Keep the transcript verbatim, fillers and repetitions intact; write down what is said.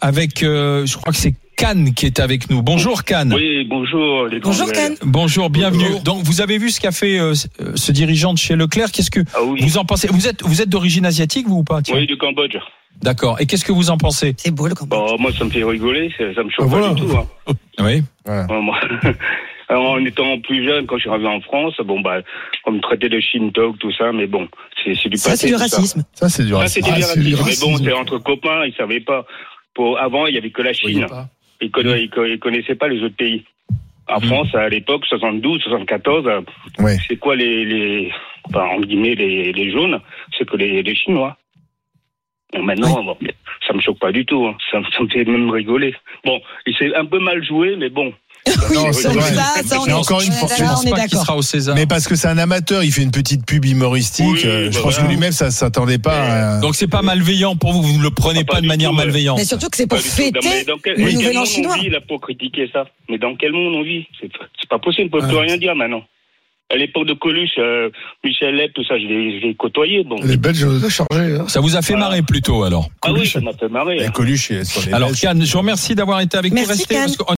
avec, euh, je crois que c'est Cannes qui est avec nous. Bonjour Cannes. Oui, bonjour. Les bonjour Cannes. Bonjour, bienvenue. Bonjour. Donc vous avez vu ce qu'a fait euh, ce dirigeant de chez Leclerc. Qu'est-ce que ah, oui. vous en pensez? Vous êtes vous êtes d'origine asiatique vous ou pas? Tiens. Oui, du Cambodge. D'accord. Et qu'est-ce que vous en pensez? C'est beau le Cambodge. Bon, moi, ça me fait rigoler. Ça, ça me choque Ah, voilà. pas du tout. Hein. Oui. Ouais. Ouais, moi, alors, en étant plus jeune, quand je suis arrivé en France, bon bah, on me traitait de Shintok, tout ça, mais bon, c'est, c'est du Ça, passé. c'est du tout racisme. Ça, c'est du Ça, racisme. c'était Ah, du c'est du racisme. Mais bon, racisme. c'est entre copains, ils savaient pas. Pour, avant, il y avait que la Chine. Ils connaissaient, ils connaissaient pas les autres pays. En mmh. France, à l'époque, soixante-douze, soixante-quatorze, Ouais. c'est quoi les, les, enfin, en guillemets, les, les jaunes? C'est que les, les Chinois. Bon, maintenant, oui. bon, ça me choque pas du tout. Hein. Ça, ça me fait même rigoler. Bon, il s'est un peu mal joué, mais bon. Oui, non, c'est vrai. ça, ça, on Mais est, encore une fois, Je pense on est pas qu'il d'accord. sera au César. Mais parce que c'est un amateur, il fait une petite pub humoristique. Oui, euh, je bah pense voilà. que lui-même, ça s'attendait pas. À... Donc c'est pas malveillant pour vous. Vous ne le prenez Ah, pas, pas de du manière tout, ouais. malveillante. Mais surtout que c'est pour Pas du tout. Non, mais fêter dans quel, le quel nouvel an monde chinois. on vit là pour critiquer ça? Mais dans quel monde on vit? C'est, c'est pas possible, on peut plus Ah. rien dire maintenant. À l'époque de Coluche, euh, Michel Leb, tout ça, je l'ai, je l'ai côtoyé. Bon. Les Belges ont chargé. Hein. Ça vous a fait Voilà. marrer plutôt alors? Ah oui, ça m'a fait marrer. Et Hein. Coluche, il est sur les Alors Belges. Cannes, je vous remercie d'avoir été avec Merci, nous. Restez Cannes. parce que